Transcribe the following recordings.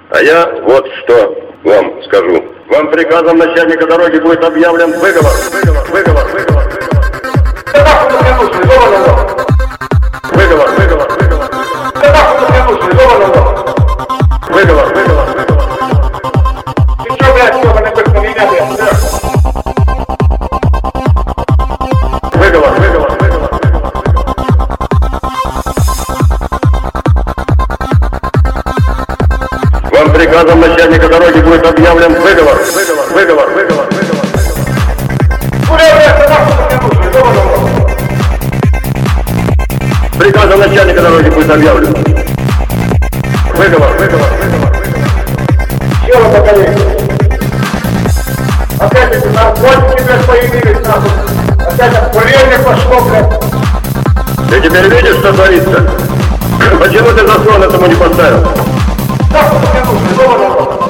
А я вот что вам скажу. Вам приказом начальника дороги будет объявлен выговор. Выговор. Вам приказом начальника дороги будет объявлен выговор. Приказом начальника дороги будет объявлен выговор. Чего поколение? Опять эти наркотики, блядь, появились, нахуй. Опять курение пошло, блядь. Ты теперь видишь, что творится? Почему ты заслон этому не поставил? Так вот мне нужно, дома народ.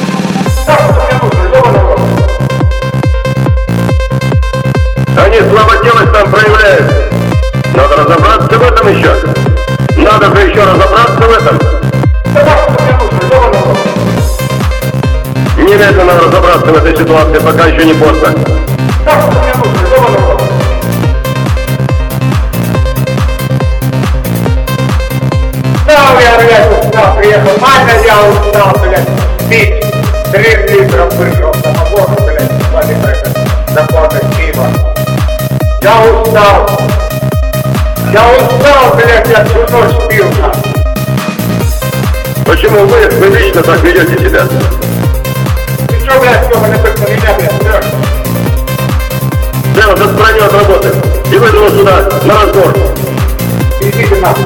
Они слаботелость там проявляют. Надо разобраться в этом еще. Надо же еще разобраться в этом. Немедленно разобраться в этой ситуации, пока еще не поздно. Я приехал, мать, я устал, блядь, пить 3 литра вышел самогона, блядь, 2 литра заплатить пива. Я устал, блядь, я всю ночь пил, нахуй. Почему вы лично так ведете себя? Ты что, блядь, ёбаный только на меня, блядь, стрёшь? Я вас отстраню от работы и вызвал сюда на разбор. Идите нахуй.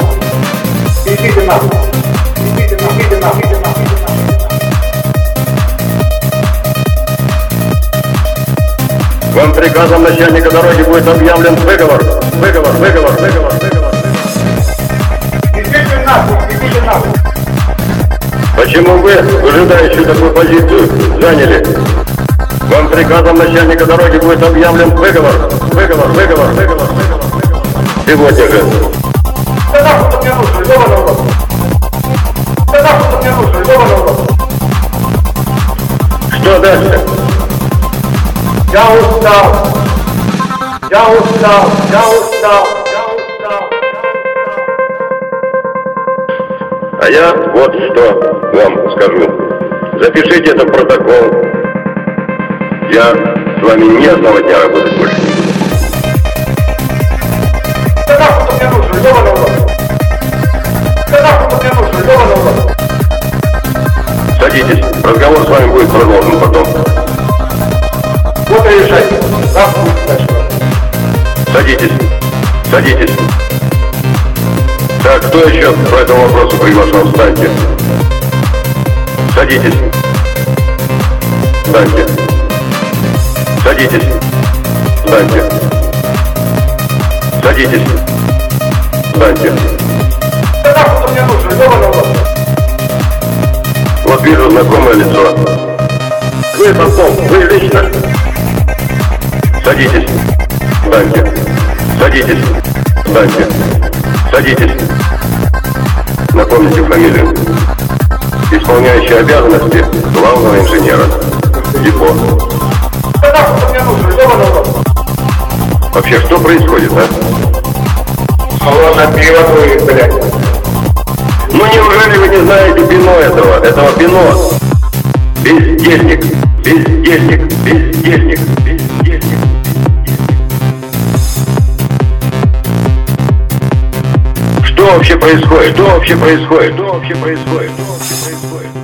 Вам приказом начальника дороги будет объявлен выговор. Идите нахуй. Почему вы, выжидающую такую позицию, заняли? Вам приказом начальника дороги будет объявлен выговор. Сегодня же. Да нахуй мне нужно, ёбаный урод. Что дальше? Я устал. А я вот что вам скажу. Запишите это в протокол. Я с вами ни одного дня работать больше не буду. Да нахуй мне нужно, ёбаный урод. Садитесь. Разговор с вами будет продолжен потом. Вот и решайте. Нахуй дальше. Садитесь. Так, кто еще по этому вопросу приглашен? Встаньте. Садитесь. Да нахуй мне нужно, ёбаный урод. Вот вижу знакомое лицо. Вы потом, вы лично. Садитесь. Напомните фамилию. Исполняющий обязанности главного инженера. Депо. Да нахуй мне нужно, ёбаный урод. Вообще, что происходит, а? Холодное пиво будет, блядь. Ну неужели вы не знаете бино этого бино? Бездельник. Что вообще происходит?